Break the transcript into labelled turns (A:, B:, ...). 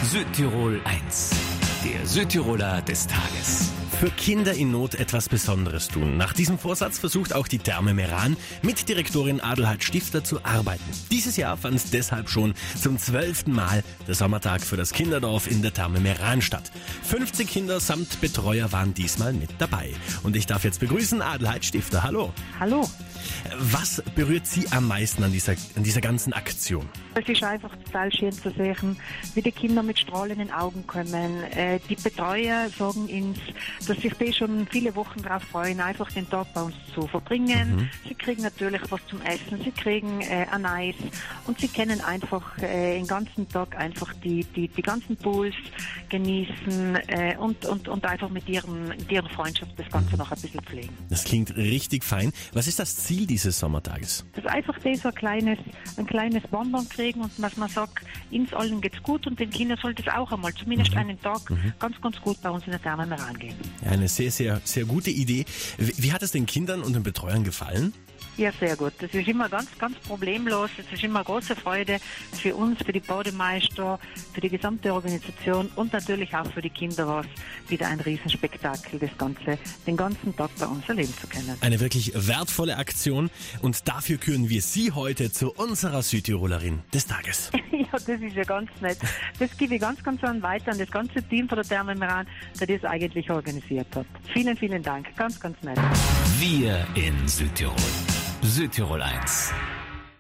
A: Südtirol 1, der Südtiroler des Tages.
B: Für Kinder in Not etwas Besonderes tun. Nach diesem Vorsatz versucht auch die Therme Meran mit Direktorin Adelheid Stifter zu arbeiten. Dieses Jahr fand deshalb schon zum 12. Mal der Sommertag für das Kinderdorf in der Therme Meran statt. 50 Kinder samt Betreuer waren diesmal mit dabei. Und ich darf jetzt begrüßen Adelheid Stifter. Hallo.
C: Hallo.
B: Was berührt Sie am meisten an dieser ganzen Aktion?
C: Es ist einfach total schön zu sehen, wie die Kinder mit strahlenden Augen kommen. Die Betreuer sagen uns, dass sich die schon viele Wochen darauf freuen, einfach den Tag bei uns zu verbringen. Sie kriegen natürlich was zum Essen, sie kriegen ein Eis und sie können einfach den ganzen Tag einfach die ganzen Pools genießen und einfach mit ihren Freundschaft das Ganze noch ein bisschen pflegen.
B: Das klingt richtig fein. Was ist das Ziel dieses Sommertages?
C: Das ist einfach so ein kleines Bonbon kriegen und dass man sagt, uns allen geht's gut und den Kindern sollte es auch einmal zumindest einen Tag ganz gut bei uns in der Therme Meran gehen.
B: Ja, eine sehr, sehr, sehr gute Idee. Wie hat es den Kindern und den Betreuern gefallen?
C: Ja, sehr gut. Das ist immer ganz problemlos. Es ist immer große Freude für uns, für die Bademeister, für die gesamte Organisation und natürlich auch für die Kinder war es wieder ein Riesenspektakel, das Ganze den ganzen Tag bei uns erleben zu können.
B: Eine wirklich wertvolle Aktion und dafür küren wir Sie heute zu unserer Südtirolerin des Tages.
C: Ja, das ist ja ganz nett. Das gebe ich ganz an weiter an das ganze Team von der Therme Meran, der das eigentlich organisiert hat. Vielen Dank. Ganz nett.
A: Wir in Südtirol. Südtirol 1.